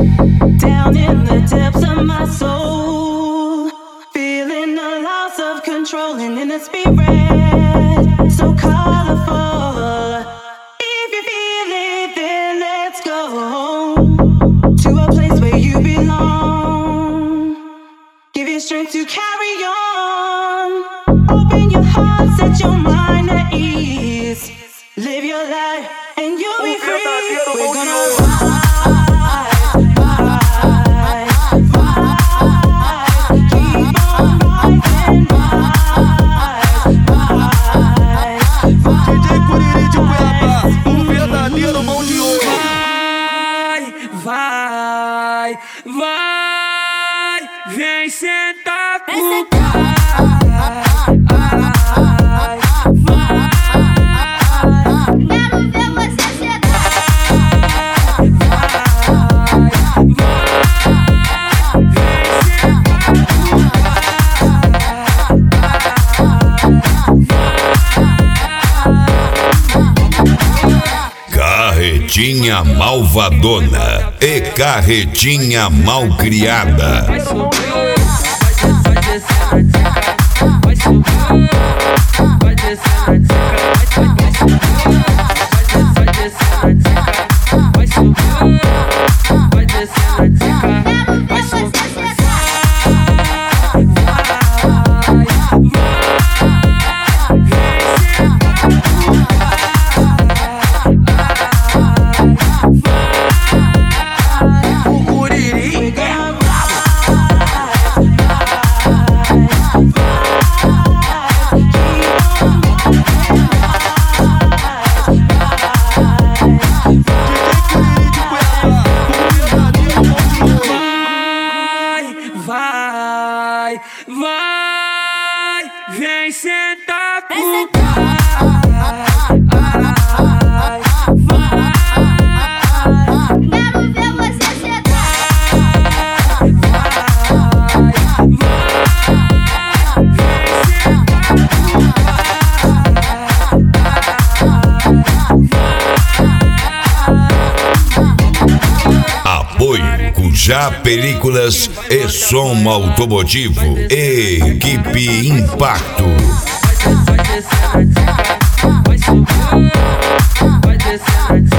Down in the depths of my soul, feeling the loss of control and in the spirit, so colorful. If you feel it, then let's go to a place where you belong. Give you strength to carry on. Open your heart, set your mind at ease. Live your life and you'll be free. We're gonna ride. Vai, vai, vem sentar pro pai. Quero ver você chegar. Carretinha malvadona e carretinha malcriada. Vai subir, vai descer na dica, vai subir, vai descer na dica, vai subir, vai descer na dica, vai subir, vai descer na dica, vai subir. Vai, vai, vem sentar pro pai. Quero ver você chegar. Apoio Cujá Películas e Som Automotivo. Equipe Impacto. Vai descer na dica, vai subir, vai descer na dica.